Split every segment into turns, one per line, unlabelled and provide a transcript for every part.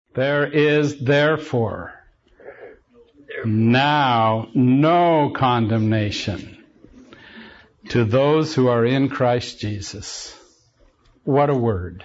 There is therefore now no condemnation to those who are in Christ Jesus. What a word.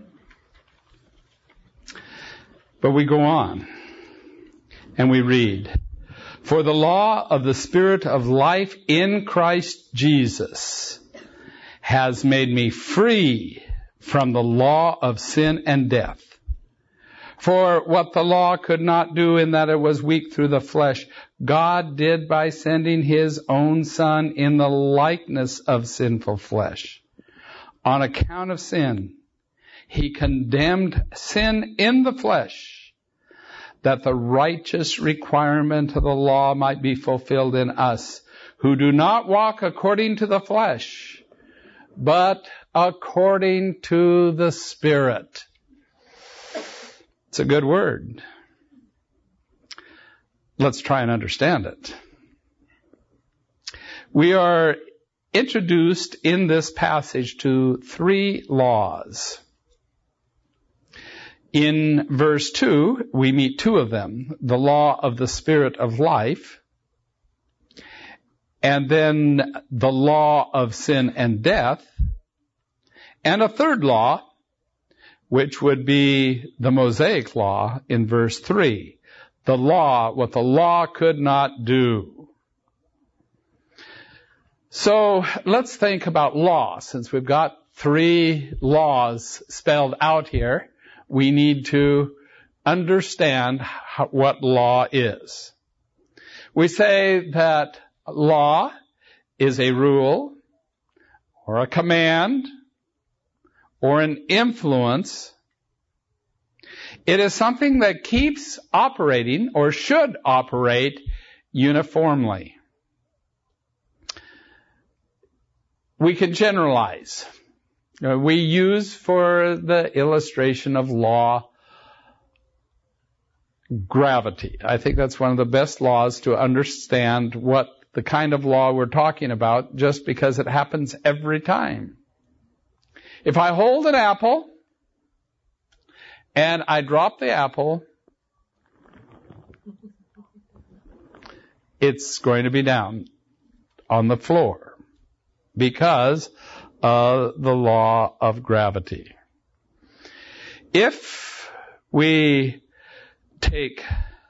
But we go on and we read, for the law of the Spirit of life in Christ Jesus has made me free from the law of sin and death. For what the law could not do in that it was weak through the flesh, God did by sending His own Son in the likeness of sinful flesh. On account of sin, He condemned sin in the flesh, that the righteous requirement of the law might be fulfilled in us, who do not walk according to the flesh, but according to the Spirit. It's a good word. Let's try and understand it. We are introduced in this passage to 3 laws. In verse 2, we meet 2 of them, the law of the Spirit of life, and then the law of sin and death, and a 3rd law, which would be the Mosaic law in verse 3. The law, what the law could not do. So let's think about law. Since we've got 3 laws spelled out here, we need to understand what law is. We say that law is a rule or a command or an influence. It is something that keeps operating or should operate uniformly. We can generalize. We use for the illustration of law gravity. I think that's one of the best laws to understand what the kind of law we're talking about, just because it happens every time. If I hold an apple and I drop the apple, it's going to be down on the floor because of the law of gravity. If we take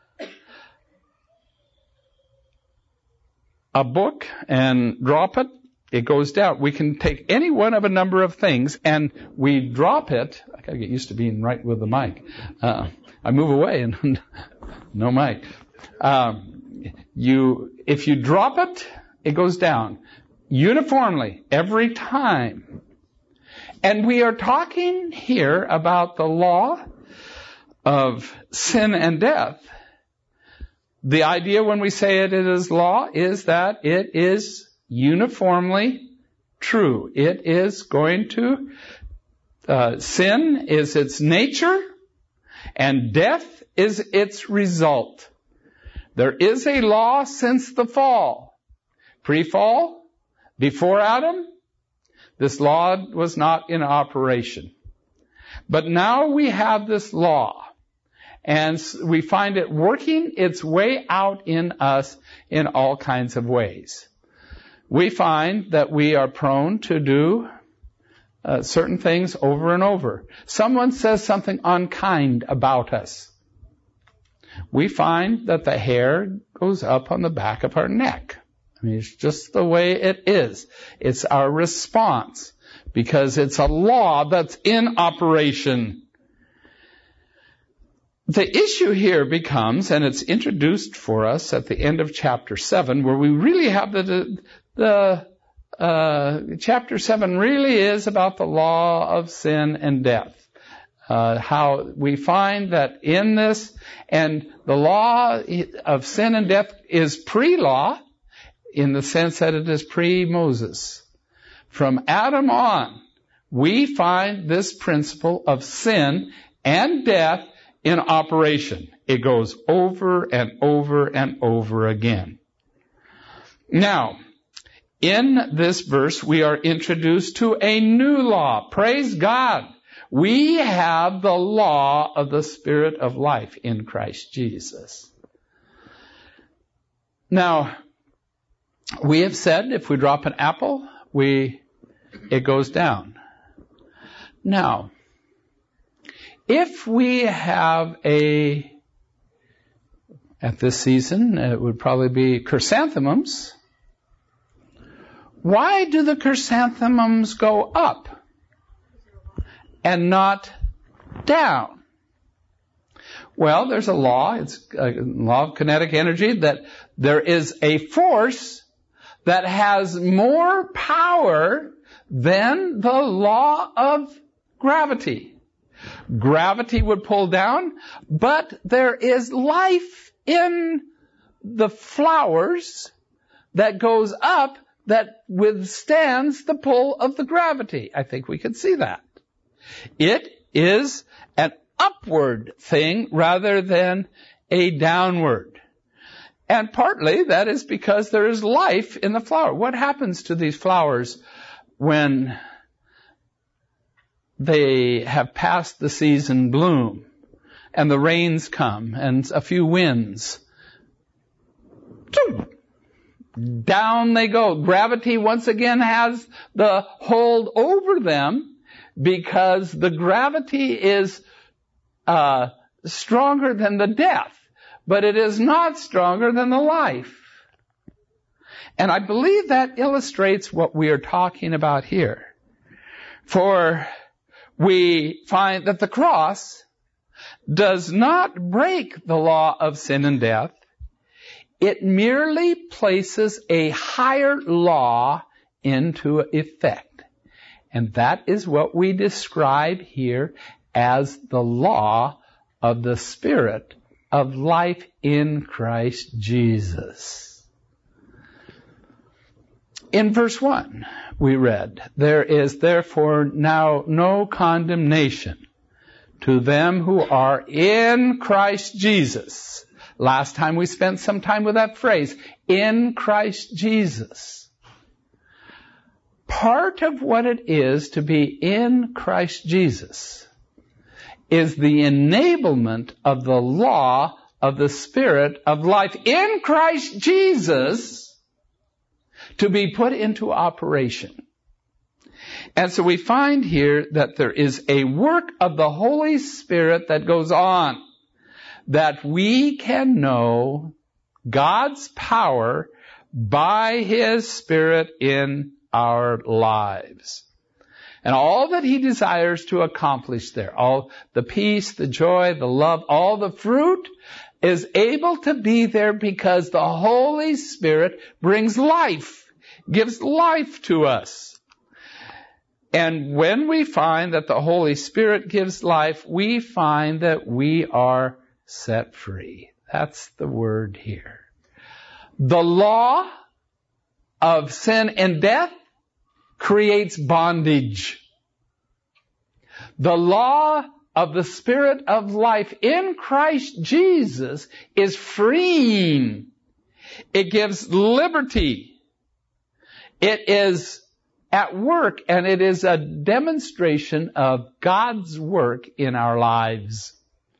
a book and drop it, it goes down. We can take any one of a number of things and we drop it. I gotta get used to being right with the mic. I move away and no mic. If you drop it, it goes down uniformly every time. And we are talking here about the law of sin and death. The idea when we say it is law is that it is uniformly true. It is going to, sin is its nature, and death is its result. There is a law since the fall. Pre-fall, before Adam, this law was not in operation. But now we have this law, and we find it working its way out in us in all kinds of ways. We find that we are prone to do certain things over and over. Someone says something unkind about us. We find that the hair goes up on the back of our neck. I mean, it's just the way it is. It's our response because it's a law that's in operation. The issue here becomes, and it's introduced for us at the end of chapter 7, where we really have chapter 7 really is about the law of sin and death. How we find that in this, and the law of sin and death is pre-law in the sense that it is pre-Moses. From Adam on, we find this principle of sin and death in operation. It goes over and over and over again. Now, in this verse, we are introduced to a new law. Praise God. We have the law of the Spirit of life in Christ Jesus. Now, we have said if we drop an apple, it goes down. Now, if we have at this season, it would probably be chrysanthemums. Why do the chrysanthemums go up and not down? Well, there's a law, it's a law of kinetic energy, that there is a force that has more power than the law of gravity. Gravity would pull down, but there is life in the flowers that goes up that withstands the pull of the gravity. I think we can see that. It is an upward thing rather than a downward. And partly that is because there is life in the flower. What happens to these flowers when they have passed the season bloom and the rains come and a few winds? Down they go. Gravity once again has the hold over them because the gravity is stronger than the death, but it is not stronger than the life. And I believe that illustrates what we are talking about here. For we find that the cross does not break the law of sin and death. It merely places a higher law into effect. And that is what we describe here as the law of the Spirit of life in Christ Jesus. In verse 1, we read, "There is therefore now no condemnation to them who are in Christ Jesus." Last time we spent some time with that phrase, in Christ Jesus. Part of what it is to be in Christ Jesus is the enablement of the law of the Spirit of life in Christ Jesus to be put into operation. And so we find here that there is a work of the Holy Spirit that goes on, that we can know God's power by His Spirit in our lives. And all that He desires to accomplish there, all the peace, the joy, the love, all the fruit is able to be there because the Holy Spirit brings life, gives life to us. And when we find that the Holy Spirit gives life, we find that we are set free. That's the word here. The law of sin and death creates bondage. The law of the Spirit of life in Christ Jesus is freeing. It gives liberty. It is at work, and it is a demonstration of God's work in our lives.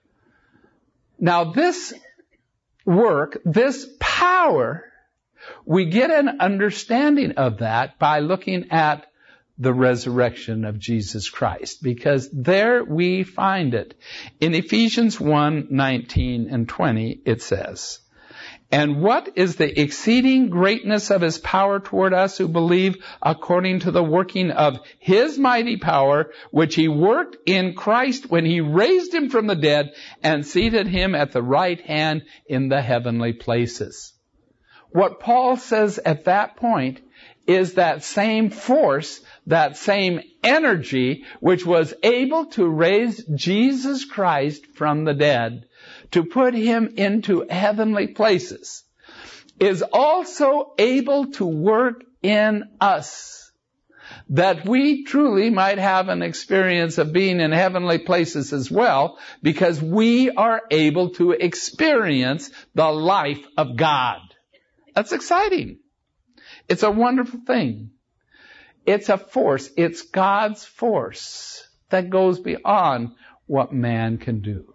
Now this work, this power, we get an understanding of that by looking at the resurrection of Jesus Christ, because there we find it. In Ephesians 1:19 and 20, it says, "And what is the exceeding greatness of His power toward us who believe, according to the working of His mighty power, which He worked in Christ when He raised Him from the dead and seated Him at the right hand in the heavenly places." What Paul says at that point is that same force, that same energy, which was able to raise Jesus Christ from the dead, to put Him into heavenly places, is also able to work in us, that we truly might have an experience of being in heavenly places as well, because we are able to experience the life of God. That's exciting. It's a wonderful thing. It's a force. It's God's force that goes beyond what man can do.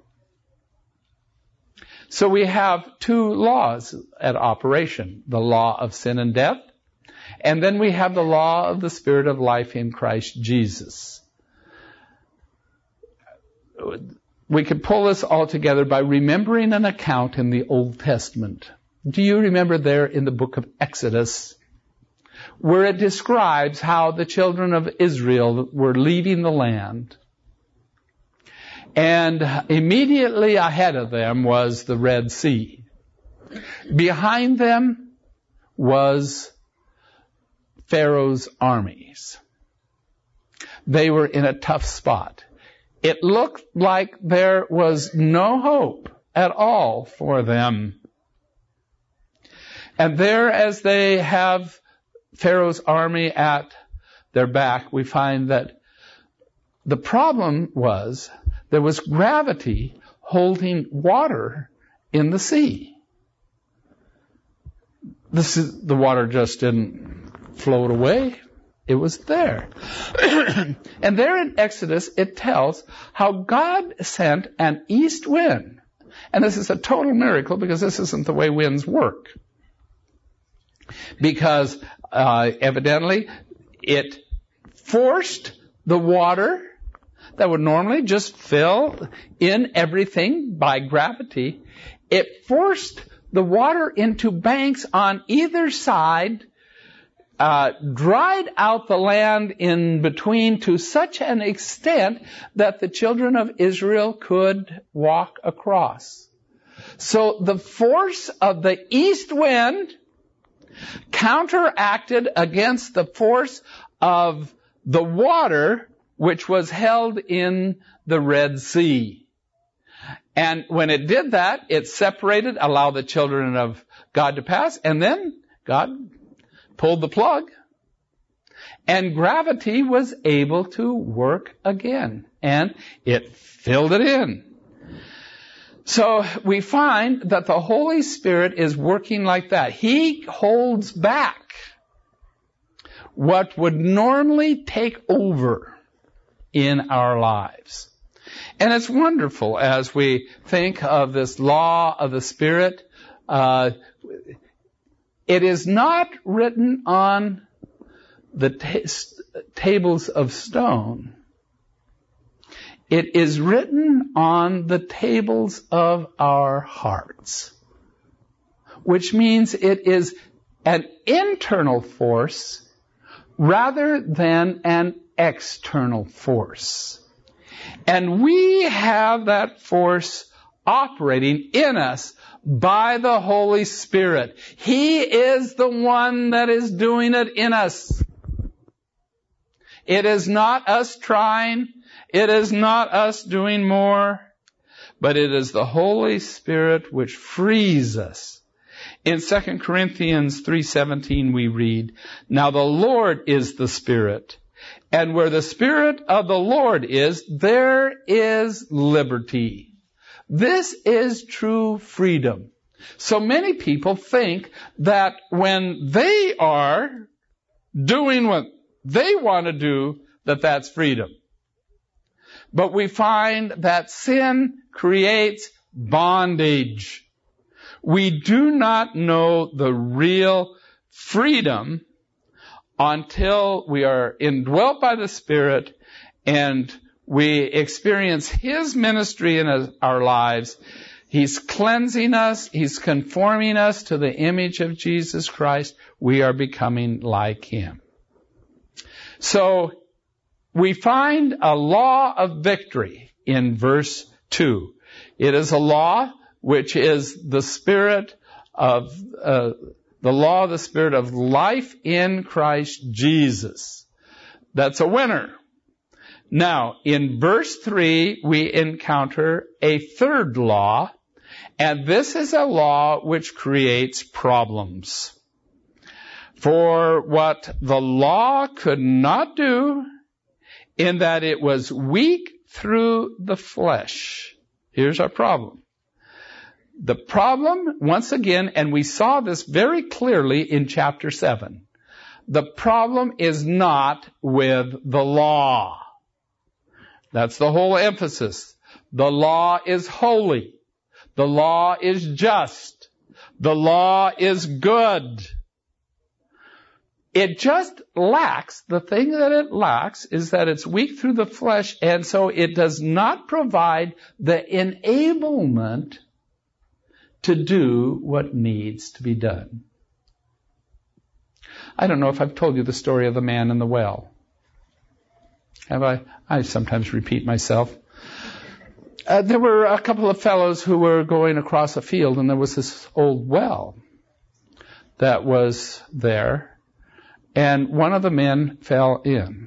So we have two laws at operation, the law of sin and death, and then we have the law of the Spirit of life in Christ Jesus. We could pull this all together by remembering an account in the Old Testament. Do you remember there in the book of Exodus, where it describes how the children of Israel were leaving the land? And immediately ahead of them was the Red Sea. Behind them was Pharaoh's armies. They were in a tough spot. It looked like there was no hope at all for them. And there, as they have Pharaoh's army at their back, we find that the problem was there was gravity holding water in the sea. The water just didn't float away. It was there. And there in Exodus, it tells how God sent an east wind. And this is a total miracle because this isn't the way winds work. Because evidently it forced the water that would normally just fill in everything by gravity. It forced the water into banks on either side, dried out the land in between to such an extent that the children of Israel could walk across. So the force of the east wind counteracted against the force of the water which was held in the Red Sea. And when it did that, it separated, allowed the children of God to pass, and then God pulled the plug, and gravity was able to work again, and it filled it in. So we find that the Holy Spirit is working like that. He holds back what would normally take over in our lives. And it's wonderful as we think of this law of the Spirit. It is not written on the tables of stone. It is written on the tables of our hearts, which means it is an internal force rather than an external force. And we have that force operating in us by the Holy Spirit. He is the one that is doing it in us. It is not us trying. It is not us doing more. But it is the Holy Spirit which frees us. In 2 Corinthians 3:17 we read, "Now the Lord is the Spirit, and where the Spirit of the Lord is, there is liberty." This is true freedom. So many people think that when they are doing what they want to do, that that's freedom. But we find that sin creates bondage. We do not know the real freedom until we are indwelt by the Spirit and we experience His ministry in our lives. He's cleansing us. He's conforming us to the image of Jesus Christ. We are becoming like Him. So we find a law of victory in verse 2. It is a law which is the Spirit of the law of the Spirit of life in Christ Jesus. That's a winner. Now, in verse 3, we encounter a third law, and this is a law which creates problems. For what the law could not do, in that it was weak through the flesh. Here's our problem. The problem, once again, and we saw this very clearly in chapter 7, the problem is not with the law. That's the whole emphasis. The law is holy. The law is just. The law is good. It just lacks, the thing that it lacks is that it's weak through the flesh, and so it does not provide the enablement to do what needs to be done. I don't know if I've told you the story of the man in the well. Have I? I sometimes repeat myself. There were a couple of fellows who were going across a field, and there was this old well that was there. And one of the men fell in.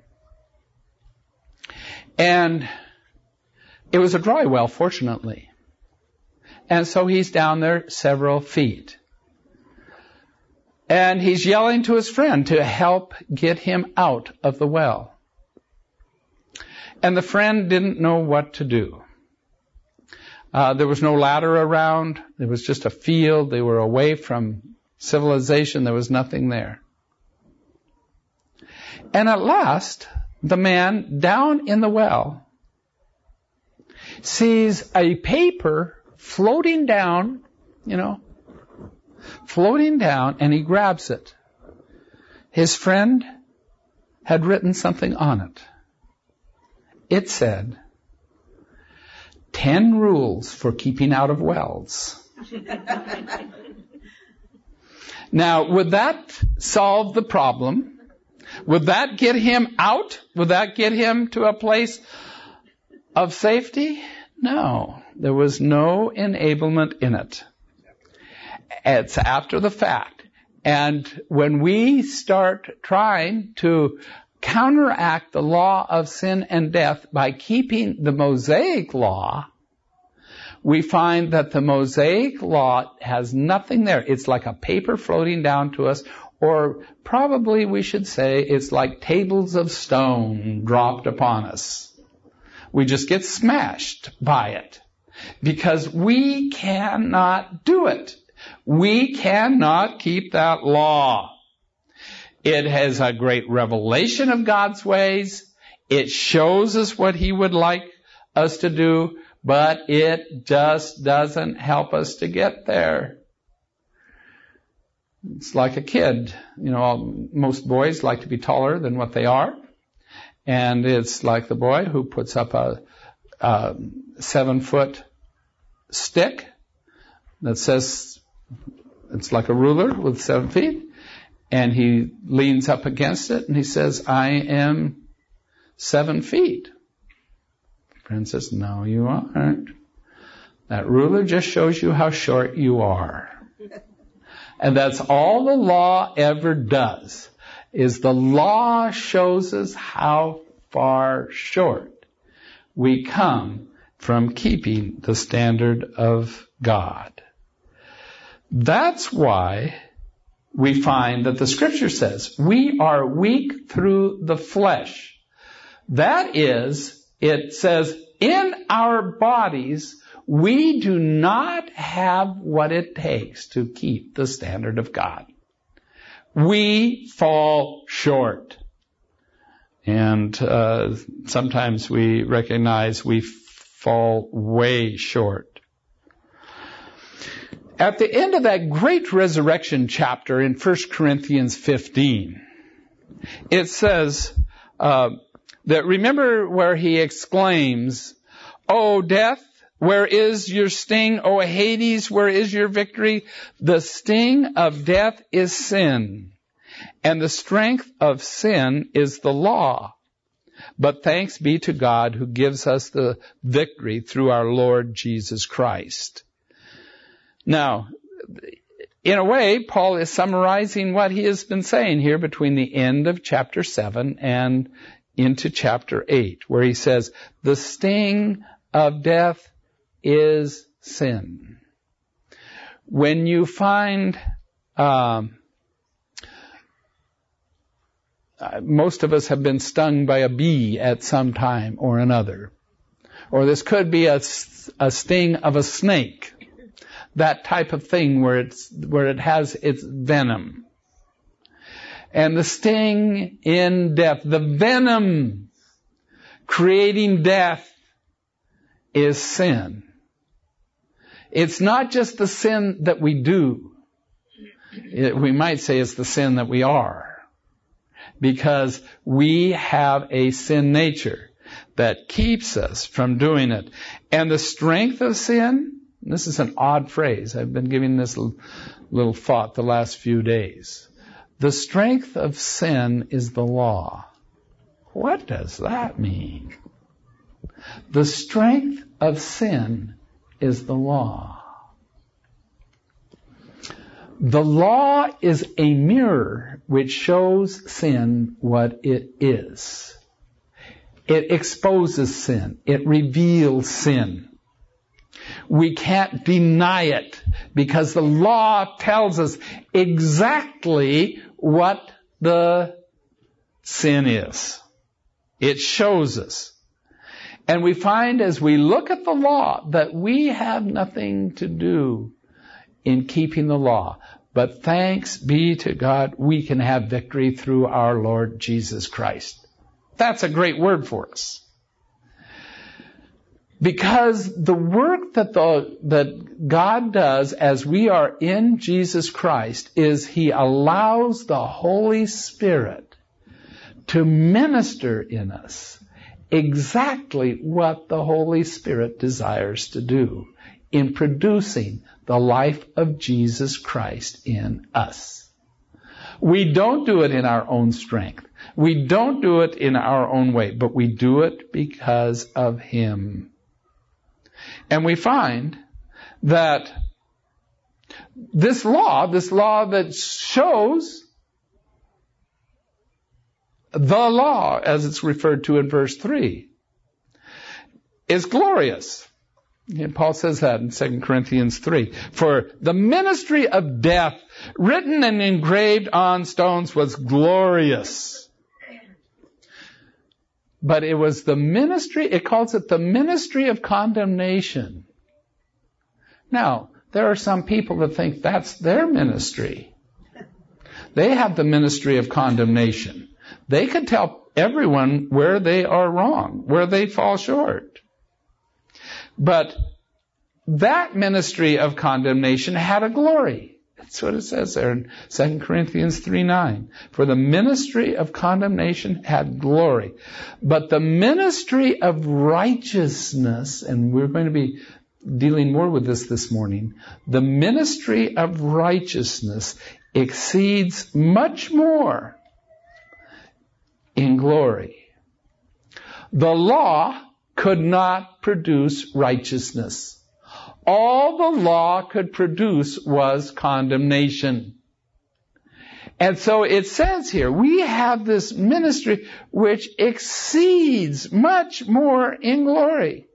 And it was a dry well, fortunately. And so he's down there several feet. And he's yelling to his friend to help get him out of the well. And the friend didn't know what to do. There was no ladder around. There was just a field. They were away from civilization. There was nothing there. And at last, the man down in the well sees a paper floating down, and he grabs it. His friend had written something on it. It said, 10 rules for keeping out of wells. Now, would that solve the problem? Would that get him out? Would that get him to a place of safety? No. There was no enablement in it. It's after the fact. And when we start trying to counteract the law of sin and death by keeping the Mosaic law, we find that the Mosaic law has nothing there. It's like a paper floating down to us. Or probably we should say it's like tables of stone dropped upon us. We just get smashed by it because we cannot do it. We cannot keep that law. It has a great revelation of God's ways. It shows us what He would like us to do, but it just doesn't help us to get there. It's like a kid. Most boys like to be taller than what they are. And it's like the boy who puts up a 7-foot stick that says it's like a ruler with 7 feet. And he leans up against it and he says, I am 7 feet. The friend says, no, you aren't. That ruler just shows you how short you are. And that's all the law ever does, is the law shows us how far short we come from keeping the standard of God. That's why we find that the Scripture says we are weak through the flesh. That is, it says, in our bodies, we do not have what it takes to keep the standard of God. We fall short. And sometimes we recognize we fall way short. At the end of that great resurrection chapter in 1 Corinthians 15, it says that, remember where he exclaims, O death, where is your sting? O Hades, where is your victory? The sting of death is sin, and the strength of sin is the law. But thanks be to God who gives us the victory through our Lord Jesus Christ. Now, in a way, Paul is summarizing what he has been saying here between the end of chapter 7 and into chapter 8, where he says, the sting of death is sin. When you find, most of us have been stung by a bee at some time or another. Or this could be a sting of a snake. That type of thing where it has its venom. And the sting in death, the venom creating death is sin. It's not just the sin that we do. We might say it's the sin that we are. Because we have a sin nature that keeps us from doing it. And the strength of sin, this is an odd phrase. I've been giving this little thought the last few days. The strength of sin is the law. What does that mean? The strength of sin is the law. The law is a mirror which shows sin what it is. It exposes sin. It reveals sin. We can't deny it because the law tells us exactly what the sin is. It shows us. And we find as we look at the law that we have nothing to do in keeping the law. But thanks be to God, we can have victory through our Lord Jesus Christ. That's a great word for us. Because the work that God does as we are in Jesus Christ is He allows the Holy Spirit to minister in us exactly what the Holy Spirit desires to do in producing the life of Jesus Christ in us. We don't do it in our own strength. We don't do it in our own way, but we do it because of Him. And we find that this law that shows the law, as it's referred to in verse 3, is glorious. And Paul says that in 2 Corinthians 3. For the ministry of death, written and engraved on stones, was glorious. But it was the ministry, it calls it the ministry of condemnation. Now, there are some people that think that's their ministry. They have the ministry of condemnation. They can tell everyone where they are wrong, where they fall short. But that ministry of condemnation had a glory. That's what it says there in 2 Corinthians 3:9. For the ministry of condemnation had glory. But the ministry of righteousness, and we're going to be dealing more with this morning, the ministry of righteousness exceeds much more in glory. The law could not produce righteousness. All the law could produce was condemnation. And so it says here, we have this ministry which exceeds much more in glory.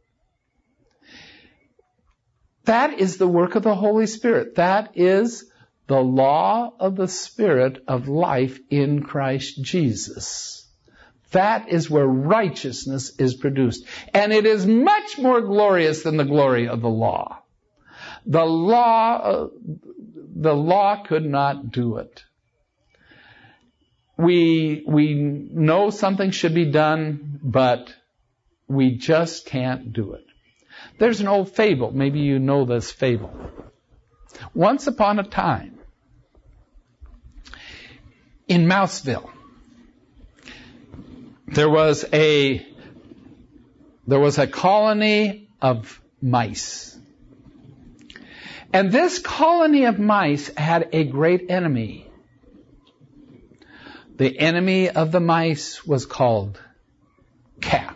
That is the work of the Holy Spirit. That is the law of the Spirit of life in Christ Jesus. That is where righteousness is produced. And it is much more glorious than the glory of the law. The law could not do it. We know something should be done, but we just can't do it. There's an old fable. Maybe you know this fable. Once upon a time, in Mouseville, there was a colony of mice. And this colony of mice had a great enemy. The enemy of the mice was called cat.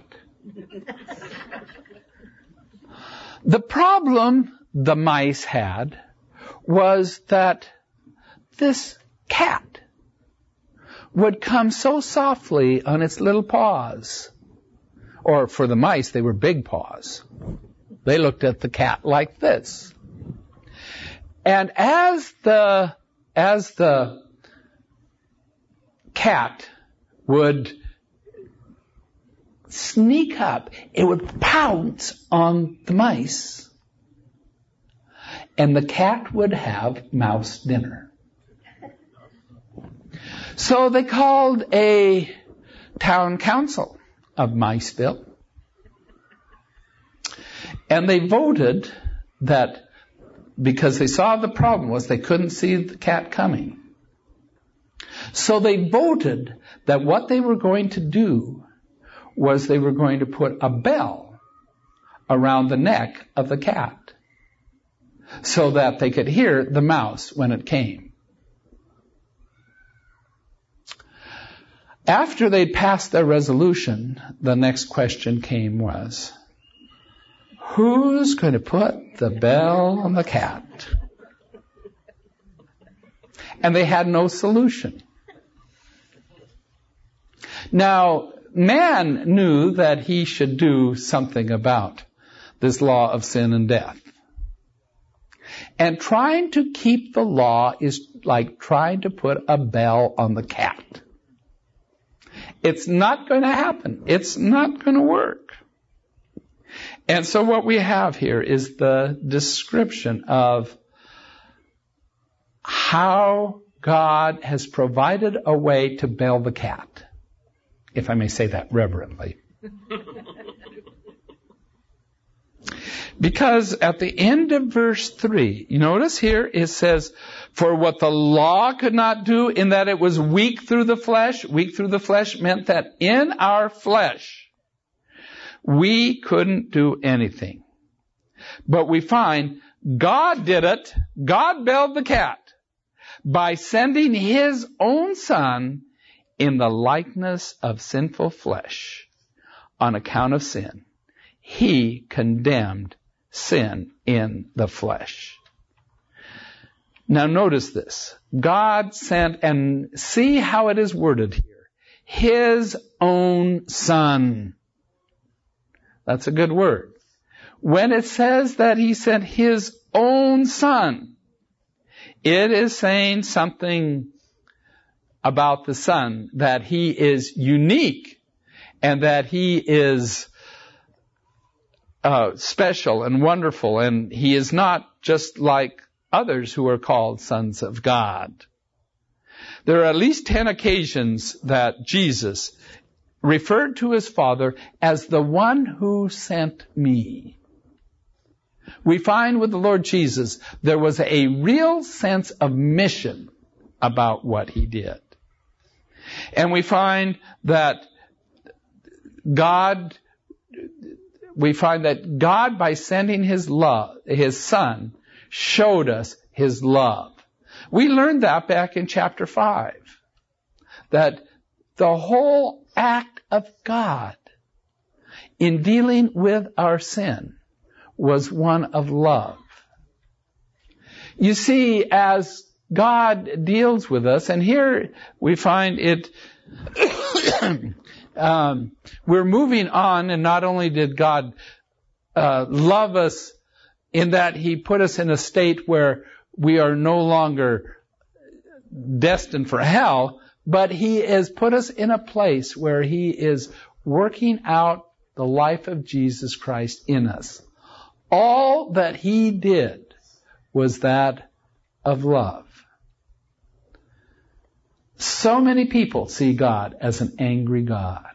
The problem the mice had was that this cat would come so softly on its little paws. Or for the mice, they were big paws. They looked at the cat like this. And as the cat would sneak up, it would pounce on the mice, and the cat would have mouse dinner. So they called a town council of Miceville. And they voted that, because they saw the problem was they couldn't see the cat coming. So they voted that what they were going to do was they were going to put a bell around the neck of the cat so that they could hear the mouse when it came. After they'd passed their resolution, the next question came was, who's going to put the bell on the cat? And they had no solution. Now, man knew that he should do something about this law of sin and death. And trying to keep the law is like trying to put a bell on the cat. It's not going to happen. It's not going to work. And so what we have here is the description of how God has provided a way to bell the cat, if I may say that reverently. Because at the end of verse 3, you notice here it says, for what the law could not do in that it was weak through the flesh meant that in our flesh, we couldn't do anything. But we find God did it. God belled the cat by sending His own Son in the likeness of sinful flesh on account of sin. He condemned sin in the flesh. Now notice this. God sent, and see how it is worded here, His own Son. That's a good word. When it says that He sent His own Son, it is saying something about the Son, that He is unique and that He is special and wonderful, and He is not just like others who are called sons of God. There are at least 10 occasions that Jesus referred to His Father as the one who sent me. We find with the Lord Jesus there was a real sense of mission about what He did. And we find that God, by sending His love, His Son, showed us His love. We learned that back in chapter 5. That the whole act of God in dealing with our sin was one of love. You see, as God deals with us, and here we find it, we're moving on, and not only did God love us in that He put us in a state where we are no longer destined for hell, but He has put us in a place where He is working out the life of Jesus Christ in us. All that He did was that of love. So many people see God as an angry God.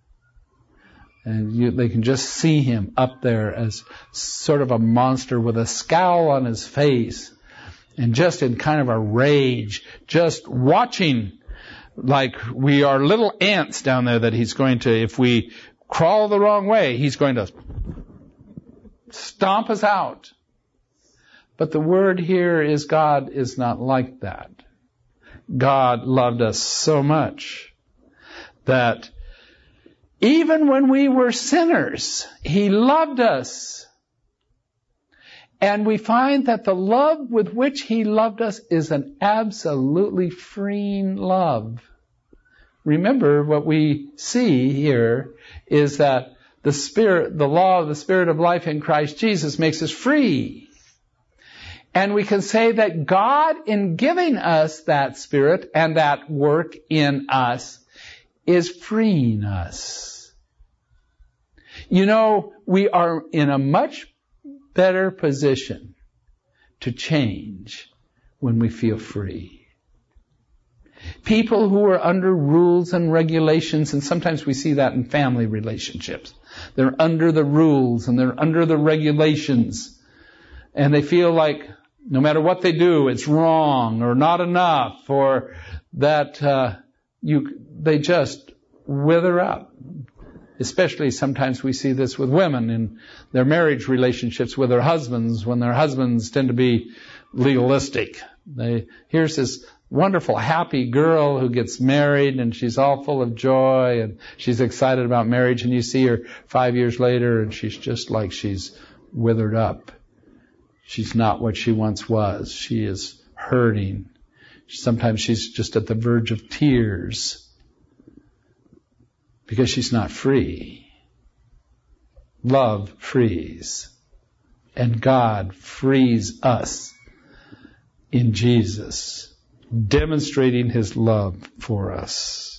And they can just see Him up there as sort of a monster with a scowl on His face and just in kind of a rage, just watching like we are little ants down there that He's going to, if we crawl the wrong way, He's going to stomp us out. But the word here is God is not like that. God loved us so much that even when we were sinners, He loved us. And we find that the love with which He loved us is an absolutely freeing love. Remember, what we see here is that the law of the Spirit of life in Christ Jesus makes us free. And we can say that God, in giving us that Spirit and that work in us, is freeing us. You know, we are in a much better position to change when we feel free. People who are under rules and regulations, and sometimes we see that in family relationships. They're under the rules and they're under the regulations. And they feel like no matter what they do, it's wrong or not enough, or that they just wither up. Especially sometimes we see this with women in their marriage relationships with their husbands, when their husbands tend to be legalistic. Here's this wonderful, happy girl who gets married, and she's all full of joy, and she's excited about marriage, and you see her 5 years later, and she's just like she's withered up. She's not what she once was. She is hurting. Sometimes she's just at the verge of tears because she's not free. Love frees. And God frees us in Jesus, demonstrating His love for us.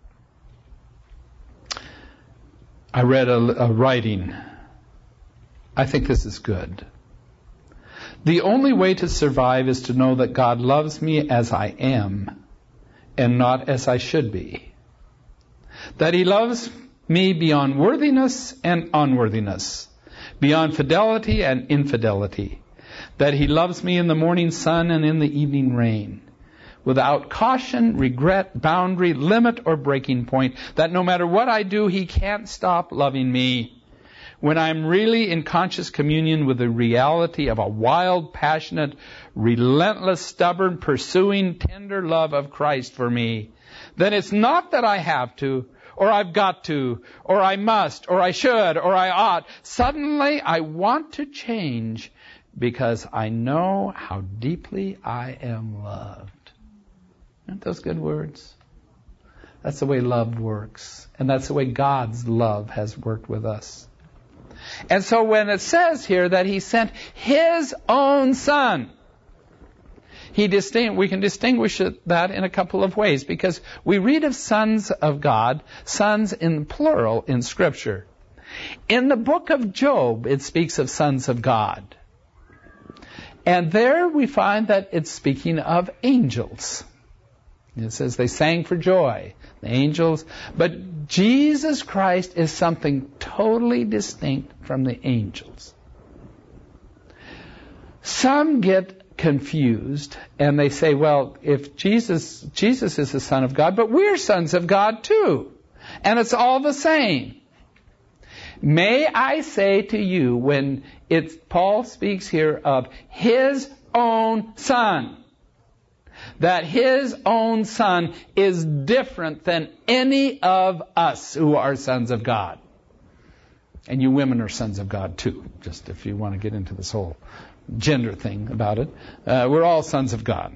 I read a writing. I think this is good. The only way to survive is to know that God loves me as I am and not as I should be. That He loves me beyond worthiness and unworthiness, beyond fidelity and infidelity. That He loves me in the morning sun and in the evening rain, without caution, regret, boundary, limit, or breaking point. That no matter what I do, He can't stop loving me. When I'm really in conscious communion with the reality of a wild, passionate, relentless, stubborn, pursuing, tender love of Christ for me, then it's not that I have to, or I've got to, or I must, or I should, or I ought. Suddenly I want to change because I know how deeply I am loved. Aren't those good words? That's the way love works. And that's the way God's love has worked with us. And so when it says here that He sent His own Son, we can distinguish that in a couple of ways, because we read of sons of God, sons in plural in Scripture. In the book of Job, it speaks of sons of God. And there we find that it's speaking of angels. It says they sang for joy, the angels. But Jesus Christ is something totally distinct from the angels. Some get confused and they say, well, if Jesus is the Son of God, but we're sons of God too. And it's all the same. May I say to you, when Paul speaks here of His own Son, that His own Son is different than any of us who are sons of God. And you women are sons of God too, just if you want to get into this whole gender thing about it. We're all sons of God.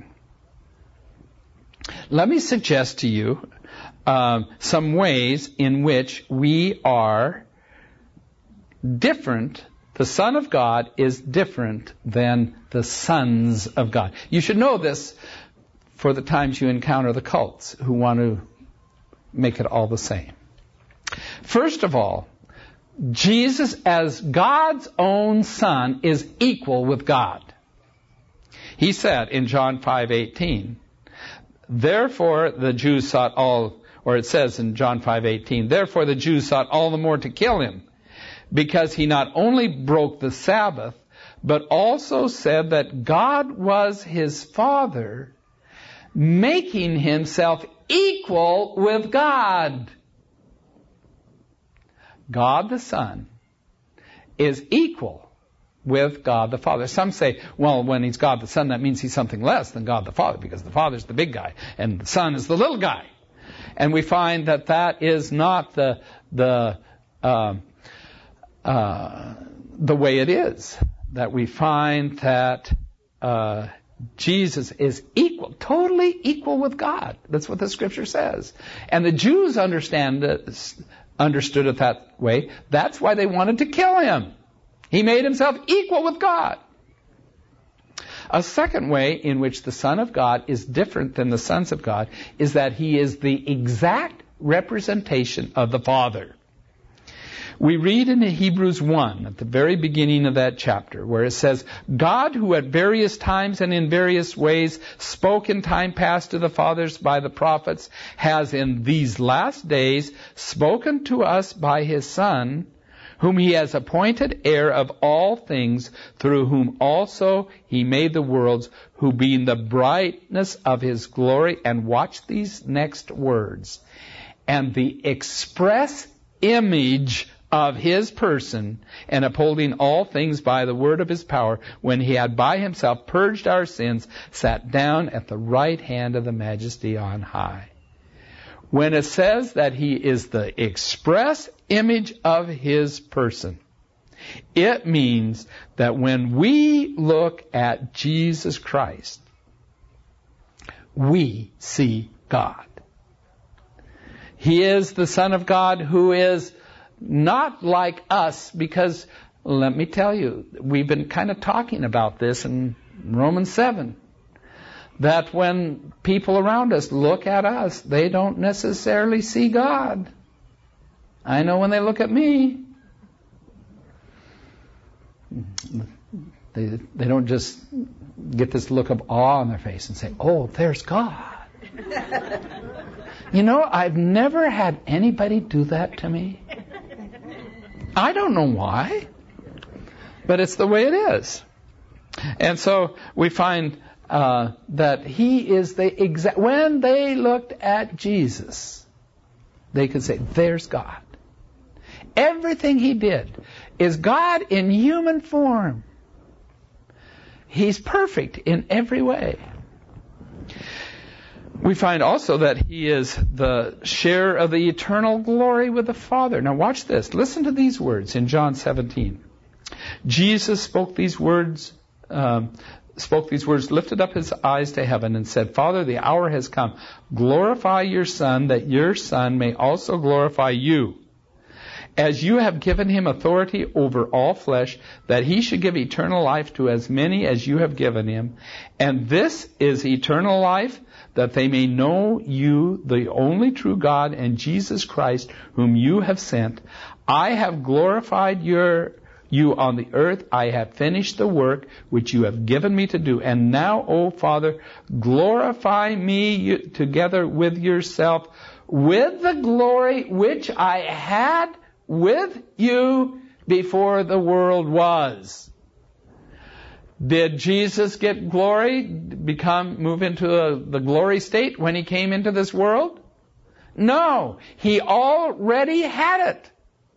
Let me suggest to you some ways in which we are different. The Son of God is different than the sons of God. You should know this for the times you encounter the cults who want to make it all the same. First of all, Jesus as God's own Son is equal with God. He said in John 5:18, therefore the Jews sought it says in John 5:18, therefore the Jews sought all the more to kill Him, because He not only broke the Sabbath, but also said that God was His Father, making Himself equal with God. God the Son is equal with God the Father. Some say, well, when He's God the Son, that means He's something less than God the Father, because the Father's the big guy and the Son is the little guy. And we find that that is not the way it is. That we find that Jesus is equal, totally equal with God. That's what the Scripture says. And the Jews understood it that way. That's why they wanted to kill Him. He made Himself equal with God. A second way in which the Son of God is different than the sons of God is that He is the exact representation of the Father. We read in Hebrews 1, at the very beginning of that chapter, where it says, God, who at various times and in various ways spoke in time past to the fathers by the prophets, has in these last days spoken to us by his Son, whom he has appointed heir of all things, through whom also he made the worlds, who being the brightness of his glory, and watch these next words, and the express image of his person, and upholding all things by the word of his power, when he had by himself purged our sins, sat down at the right hand of the Majesty on high. When it says that he is the express image of his person, it means that when we look at Jesus Christ, we see God. He is the Son of God who is not like us, because let me tell you, we've been kind of talking about this in Romans 7. That when people around us look at us, they don't necessarily see God. I know when they look at me, they don't just get this look of awe on their face and say, oh, there's God. You know, I've never had anybody do that to me. I don't know why, but it's the way it is. And so we find that he is the exact. When they looked at Jesus, they could say, there's God. Everything he did is God in human form. He's perfect in every way. We find also that he is the share of the eternal glory with the Father. Now watch this. Listen to these words in John 17. Jesus spoke these words, lifted up his eyes to heaven and said, Father, the hour has come. Glorify your Son, that your Son may also glorify you. As you have given him authority over all flesh, that he should give eternal life to as many as you have given him. And this is eternal life, that they may know you, the only true God, and Jesus Christ, whom you have sent. I have glorified you on the earth. I have finished the work which you have given me to do. And now, O Father, glorify me together with yourself, with the glory which I had with you before the world was. Did Jesus get glory, move into the glory state when he came into this world? No, he already had it.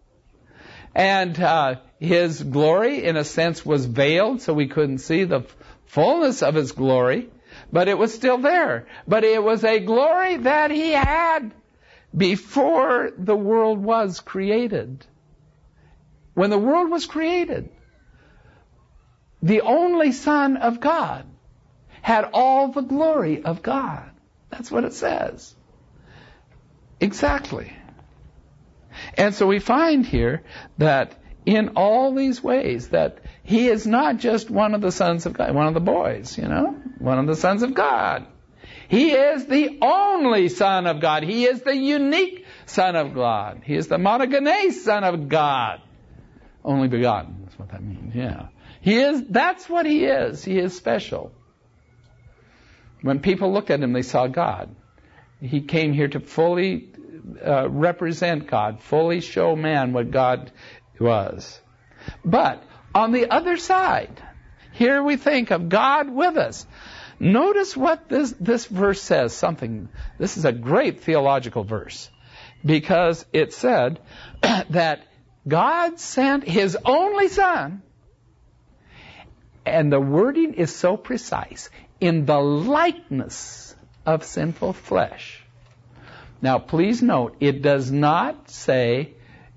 And his glory, in a sense, was veiled, so we couldn't see the fullness of his glory, but it was still there. But it was a glory that he had before the world was created. When the world was created, the only Son of God had all the glory of God. That's what it says. Exactly. And so we find here that in all these ways that he is not just one of the sons of God, one of the boys, one of the sons of God. He is the only Son of God. He is the unique Son of God. He is the monogenes Son of God. Only begotten. That's what that means. Yeah. That's what he is. He is special. When people looked at him, they saw God. He came here to fully represent God, fully show man what God was. But on the other side, here we think of God with us. Notice what this verse says. This is a great theological verse, because it said that God sent his only Son, and the wording is so precise, in the likeness of sinful flesh. Now, please note, it does not say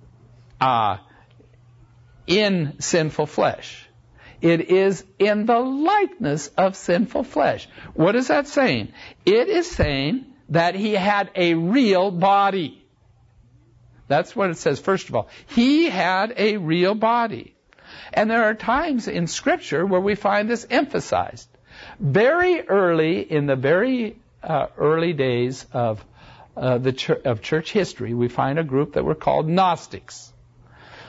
in sinful flesh. It is in the likeness of sinful flesh. What is that saying? It is saying that he had a real body. That's what it says, first of all. He had a real body. And there are times in Scripture where we find this emphasized. Very early, in the very early days of church history, we find a group that were called Gnostics.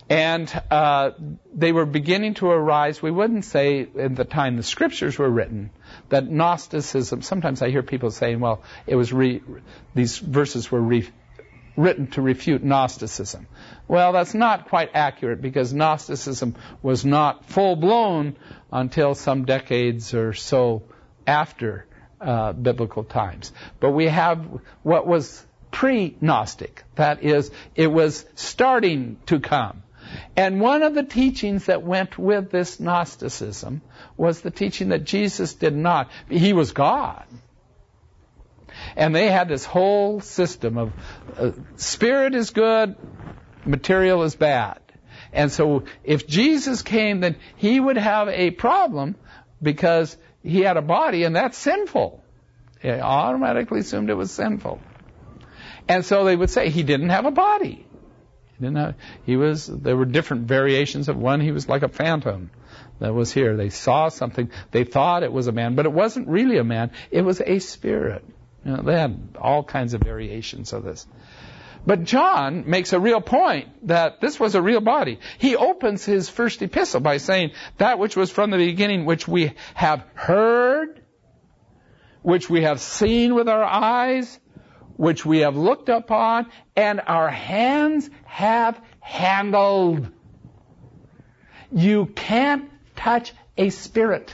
And they were beginning to arise. We wouldn't say in the time the scriptures were written that Gnosticism, sometimes I hear people saying, well, it was these verses were written to refute Gnosticism. Well, that's not quite accurate, because Gnosticism was not full-blown until some decades or so after biblical times. But we have what was pre-Gnostic. That is, it was starting to come. And one of the teachings that went with this Gnosticism was the teaching that Jesus did not. He was God. And they had this whole system of spirit is good, material is bad. And so if Jesus came, then he would have a problem because he had a body, and that's sinful. They automatically assumed it was sinful. And so they would say he didn't have a body. There were different variations of one. He was like a phantom that was here. They saw something. They thought it was a man, but it wasn't really a man. It was a spirit. They had all kinds of variations of this. But John makes a real point that this was a real body. He opens his first epistle by saying, that which was from the beginning, which we have heard, which we have seen with our eyes, which we have looked upon, and our hands have handled. You can't touch a spirit.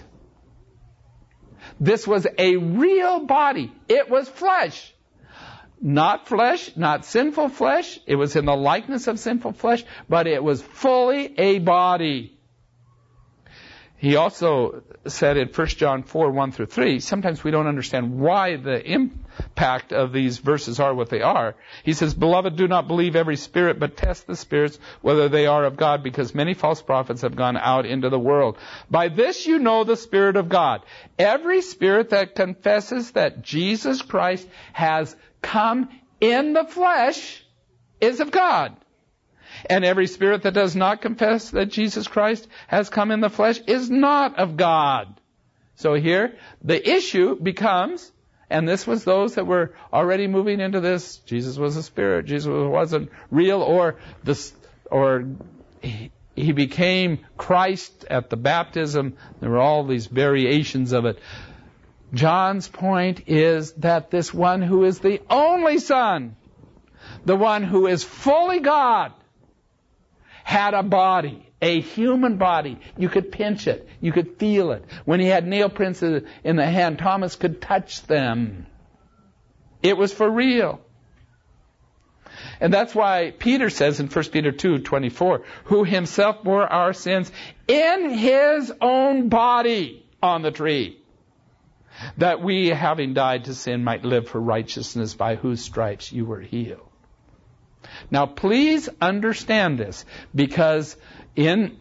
This was a real body. It was flesh. Not sinful flesh. It was in the likeness of sinful flesh, but it was fully a body. He also said in 1 John 4:1-3, sometimes we don't understand why the impact of these verses are what they are. He says, "Beloved, do not believe every spirit, but test the spirits whether they are of God, because many false prophets have gone out into the world. By this you know the Spirit of God. Every spirit that confesses that Jesus Christ has come in the flesh is of God. And every spirit that does not confess that Jesus Christ has come in the flesh is not of God." So here, the issue becomes, and this was those that were already moving into this, Jesus was a spirit, Jesus wasn't real, or he became Christ at the baptism. There were all these variations of it. John's point is that this one who is the only Son, the one who is fully God, had a body, a human body. You could pinch it. You could feel it. When he had nail prints in the hand, Thomas could touch them. It was for real. And that's why Peter says in 1 Peter 2:24, who himself bore our sins in his own body on the tree, that we, having died to sin, might live for righteousness, by whose stripes you were healed. Now, please understand this, because in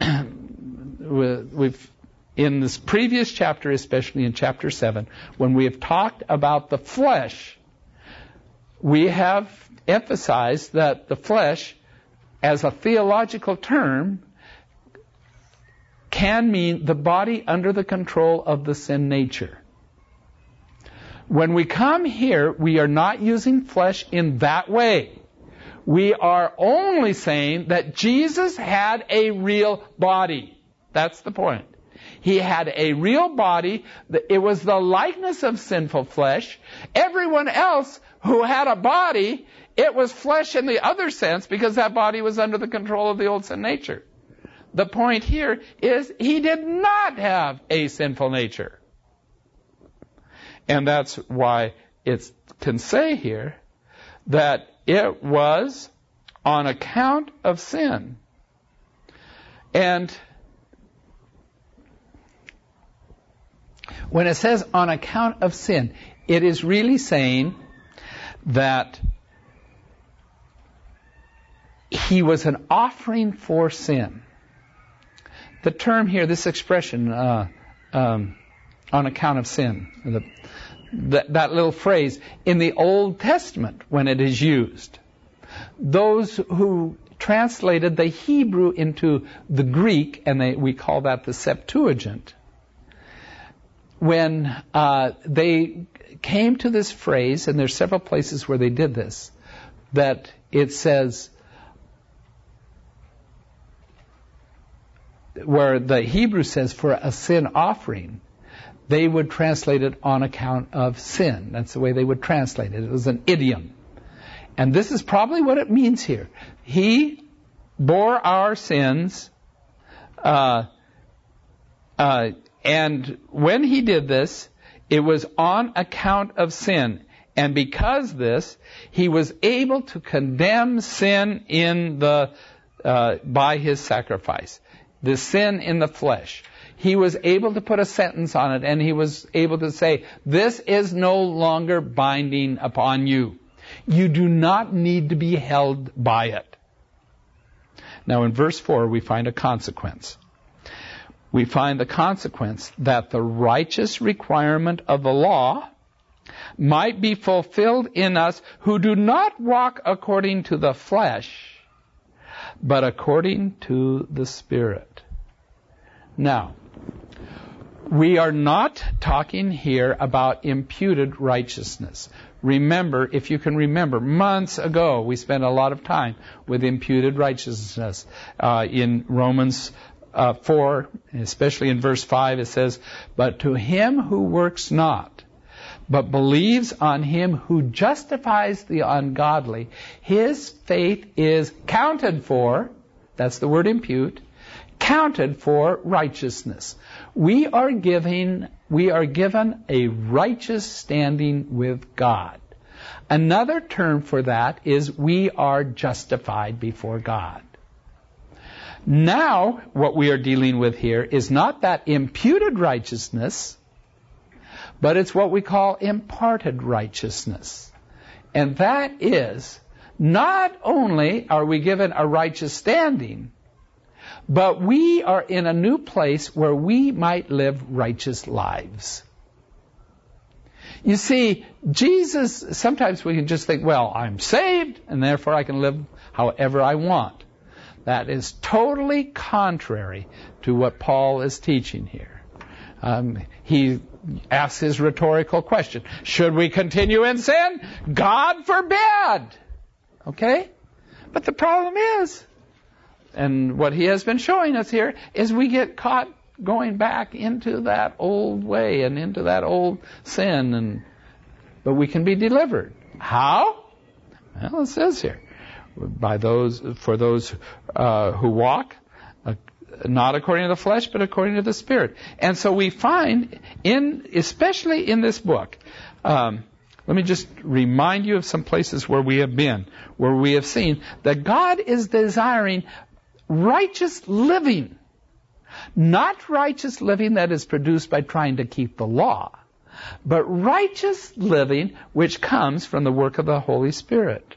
this previous chapter, especially in chapter 7, when we have talked about the flesh, we have emphasized that the flesh, as a theological term, can mean the body under the control of the sin nature. When we come here, we are not using flesh in that way. We are only saying that Jesus had a real body. That's the point. He had a real body. It was the likeness of sinful flesh. Everyone else who had a body, it was flesh in the other sense, because that body was under the control of the old sin nature. The point here is he did not have a sinful nature. And that's why it can say here that it was on account of sin. And when it says on account of sin, it is really saying that he was an offering for sin. The term here, this expression, on account of sin, that little phrase, in the Old Testament, when it is used, those who translated the Hebrew into the Greek, and we call that the Septuagint, when they came to this phrase, and there's several places where they did this, that it says, where the Hebrew says for a sin offering, they would translate it on account of sin. That's the way they would translate it. It was an idiom. And this is probably what it means here. He bore our sins, and when he did this, it was on account of sin. And because this, he was able to condemn sin in by his sacrifice. The sin in the flesh. He was able to put a sentence on it, and he was able to say, this is no longer binding upon you. You do not need to be held by it. Now in verse 4 we find a consequence. We find the consequence that the righteous requirement of the law might be fulfilled in us who do not walk according to the flesh, but according to the Spirit. Now, we are not talking here about imputed righteousness. Remember, if you can remember, months ago we spent a lot of time with imputed righteousness. In Romans 4, especially in verse 5, it says, but to him who works not, but believes on him who justifies the ungodly, his faith is counted for, that's the word impute, counted for righteousness. We are given a righteous standing with God. Another term for that is we are justified before God. Now, what we are dealing with here is not that imputed righteousness, but it's what we call imparted righteousness. And that is, not only are we given a righteous standing, but we are in a new place where we might live righteous lives. You see, Jesus, sometimes we can just think, well, I'm saved, and therefore I can live however I want. That is totally contrary to what Paul is teaching here. He asks his rhetorical question, should we continue in sin? God forbid! Okay? But the problem is, and what he has been showing us here, is we get caught going back into that old way and into that old sin, but we can be delivered. How? Well, it says here, for those who walk not according to the flesh, but according to the Spirit. And so we find, especially in this book, let me just remind you of some places where we have been, where we have seen that God is desiring righteous living. Not righteous living that is produced by trying to keep the law, but righteous living which comes from the work of the Holy Spirit.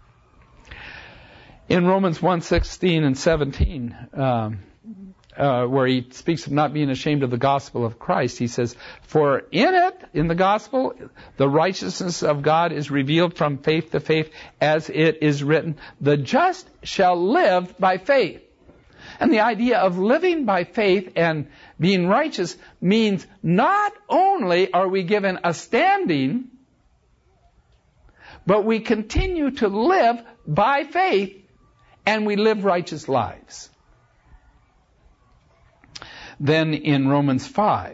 In Romans 1:16 and 17, where he speaks of not being ashamed of the gospel of Christ, he says, for in the gospel, the righteousness of God is revealed from faith to faith, as it is written, the just shall live by faith. And the idea of living by faith and being righteous means not only are we given a standing, but we continue to live by faith and we live righteous lives. Then in Romans 5,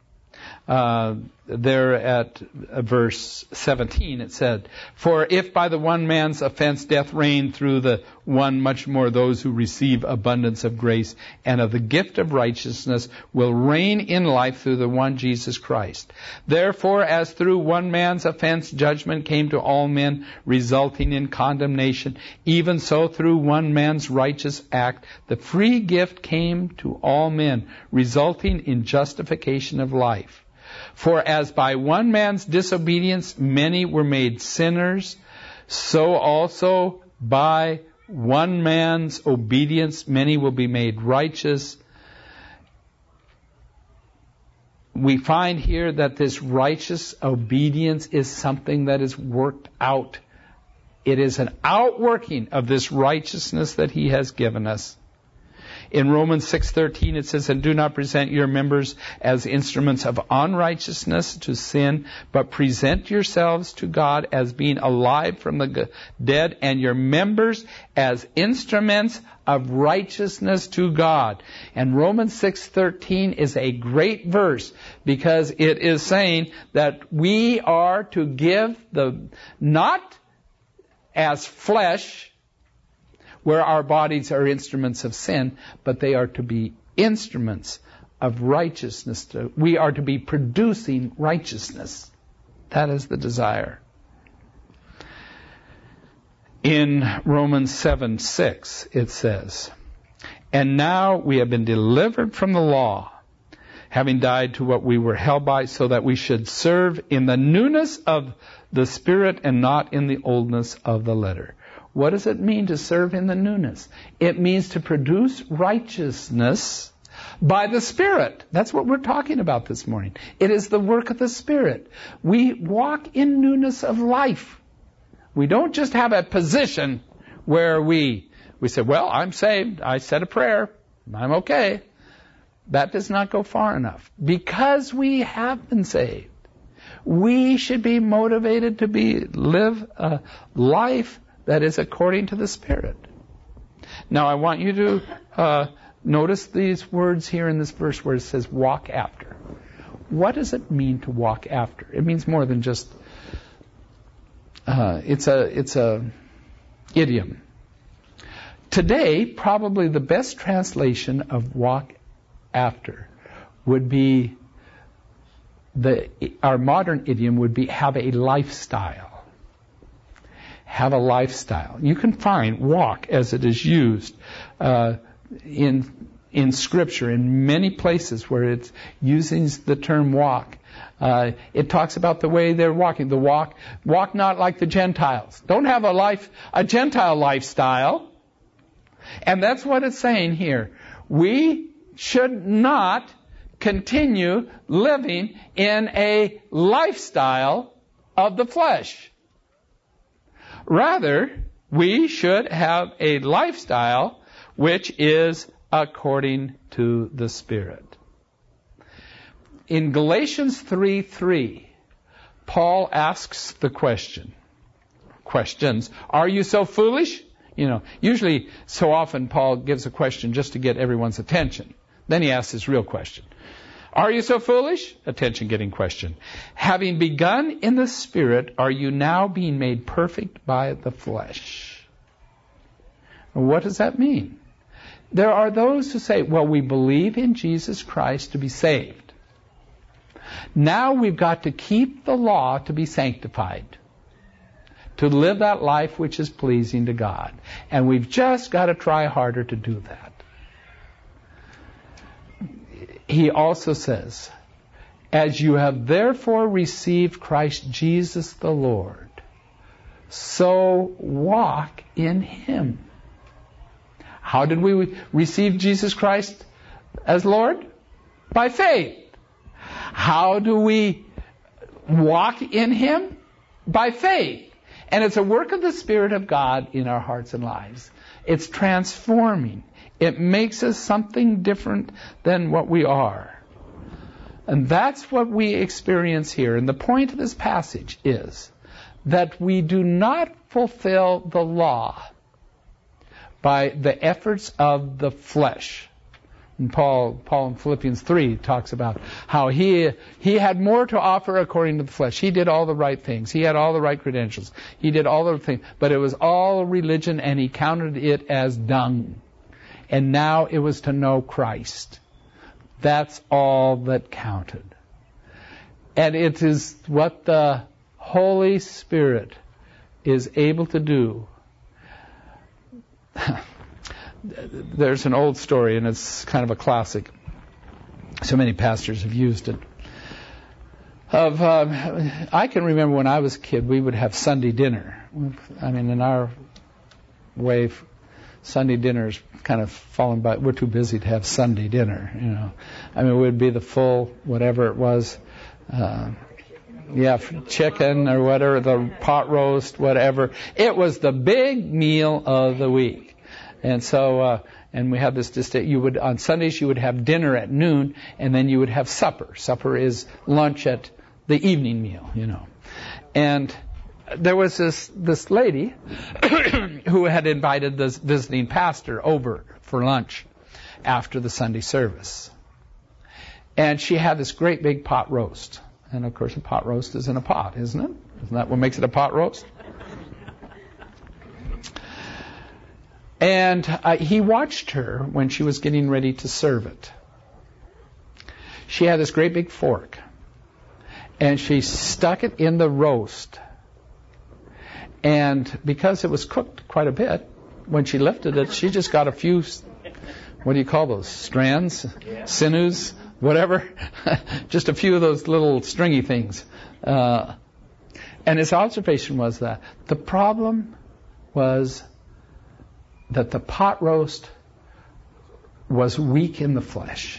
there at verse 17, it said, for if by the one man's offense death reigned through the one, much more those who receive abundance of grace and of the gift of righteousness will reign in life through the one Jesus Christ. Therefore, as through one man's offense judgment came to all men, resulting in condemnation, even so through one man's righteous act the free gift came to all men, resulting in justification of life. For as by one man's disobedience many were made sinners, so also by one man's obedience many will be made righteous. We find here that this righteous obedience is something that is worked out. It is an outworking of this righteousness that he has given us. In Romans 6:13 it says, and do not present your members as instruments of unrighteousness to sin, but present yourselves to God as being alive from the dead, and your members as instruments of righteousness to God. And Romans 6:13 is a great verse because it is saying that we are to give not as flesh, where our bodies are instruments of sin, but they are to be instruments of righteousness. We are to be producing righteousness. That is the desire. In Romans 7:6, it says, and now we have been delivered from the law, having died to what we were held by, so that we should serve in the newness of the Spirit and not in the oldness of the letter. What does it mean to serve in the newness? It means to produce righteousness by the Spirit. That's what we're talking about this morning. It is the work of the Spirit. We walk in newness of life. We don't just have a position where we say, well, I'm saved, I said a prayer, I'm okay. That does not go far enough. Because we have been saved, we should be motivated to live a life that is according to the Spirit. Now, I want you to notice these words here in this verse where it says walk after. What does it mean to walk after? It means more than just it's a idiom. Today, probably the best translation of walk after would be our modern idiom would be have a lifestyle. Have a lifestyle. You can find walk as it is used in Scripture in many places where it's using the term walk. It talks about the way they're walking. Walk not like the Gentiles. Don't have a Gentile lifestyle. And that's what it's saying here. We should not continue living in a lifestyle of the flesh. Rather, we should have a lifestyle which is according to the Spirit. In Galatians 3:3, Paul asks the questions. Are you so foolish? Usually so often Paul gives a question just to get everyone's attention. Then he asks his real question. Are you so foolish? Attention getting question. Having begun in the Spirit, are you now being made perfect by the flesh? What does that mean? There are those who say, well, we believe in Jesus Christ to be saved. Now we've got to keep the law to be sanctified, to live that life which is pleasing to God. And we've just got to try harder to do that. He also says, as you have therefore received Christ Jesus the Lord, so walk in Him. How did we receive Jesus Christ as Lord? By faith. How do we walk in Him? By faith. And it's a work of the Spirit of God in our hearts and lives. It's transforming. It makes us something different than what we are. And that's what we experience here. And the point of this passage is that we do not fulfill the law by the efforts of the flesh. And Paul in Philippians 3 talks about how he had more to offer according to the flesh. He did all the right things. He had all the right credentials. He did all the things. But it was all religion, and he counted it as dung. And now it was to know Christ. That's all that counted. And it is what the Holy Spirit is able to do. There's an old story, and it's kind of a classic. So many pastors have used it. I can remember when I was a kid, we would have Sunday dinner. I mean, in our way, Sunday dinner's kind of fallen by. We're too busy to have Sunday dinner, I mean, it would be the full, whatever it was, chicken or whatever, the pot roast, whatever. It was the big meal of the week. And so, And we had this on Sundays you would have dinner at noon, and then you would have supper. Supper is lunch at the evening meal, And there was this lady who had invited this visiting pastor over for lunch after the Sunday service. And she had this great big pot roast. And of course a pot roast is in a pot, isn't it? Isn't that what makes it a pot roast? And he watched her when she was getting ready to serve it. She had this great big fork. And she stuck it in the roast. And because it was cooked quite a bit, when she lifted it, she just got a few, what do you call those, strands, sinews, whatever, just a few of those little stringy things. And his observation was that the problem was that the pot roast was weak in the flesh.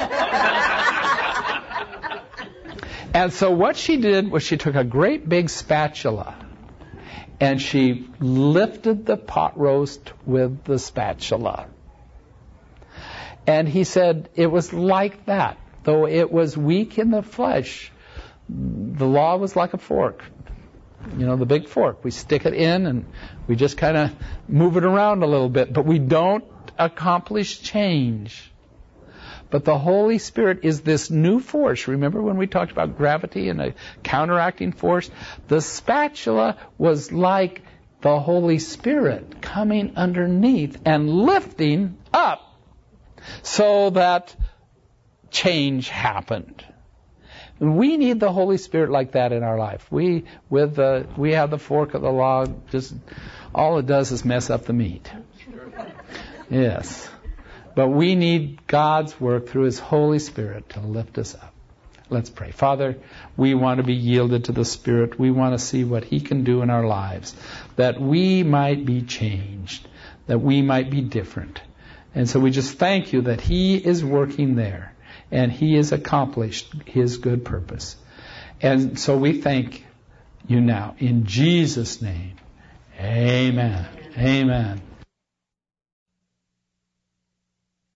And so what she did was she took a great big spatula and she lifted the pot roast with the spatula. And he said it was like that. Though it was weak in the flesh, the law was like a fork. The big fork. We stick it in and we just kind of move it around a little bit, but we don't accomplish change. But the Holy Spirit is this new force. Remember when we talked about gravity and a counteracting force? The spatula was like the Holy Spirit coming underneath and lifting up so that change happened. We need the Holy Spirit like that in our life. We have the fork of the law, just all it does is mess up the meat. Yes. But we need God's work through His Holy Spirit to lift us up. Let's pray. Father, we want to be yielded to the Spirit. We want to see what He can do in our lives, that we might be changed, that we might be different. And so we just thank you that He is working there and He has accomplished His good purpose. And so we thank you now in Jesus' name. Amen. Amen.